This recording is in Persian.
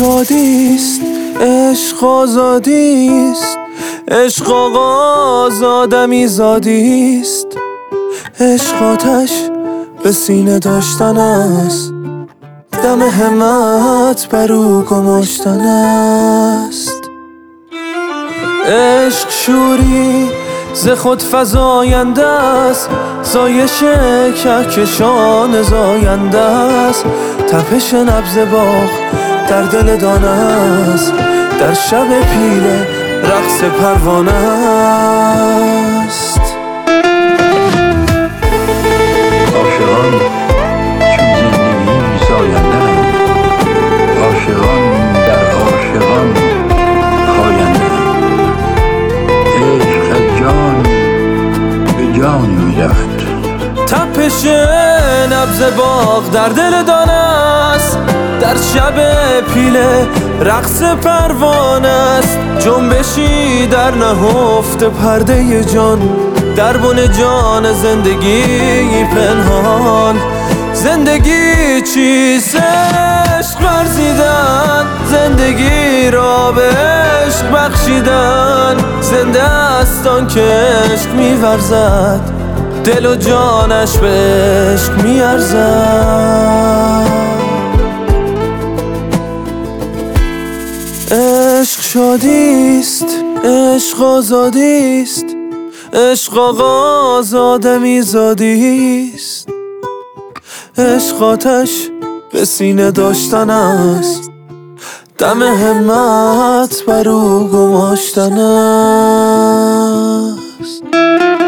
شادیست، عشق آزادیست، عشق آغاز آدمی زادیست، عشق آتش به سینه داشتن است، دم همت بر او گماشتن است. عشق شوری ز خود فزاینده است، زایش کهکشان زاینده است، تپش نبض باغ در دل دانه است، در شب پیله رقص پروانه است. عاشقان چون زندگی زاینده‌اند، عاشقان در عاشقان خاینده‌اند. عشق از جان به جان می‌رود، تپش نبض باغ در دل دانه است، در شب پیله رقص پروانه است، جنبشی در نهفته پرده جان، در بن جان زندگی پنهان. زندگی چیست؟ عشق ورزیدن، زندگی را به عشق بخشیدن، زنده است آن که عشق می‌ورزد، دل و جانش به عشق می‌ارزد. عشق شادیست، عشق آزادیست، عشق آغاز آدمی زادیست، عشق آتش به سینه داشتن است، دم همت بر او گماشتن است.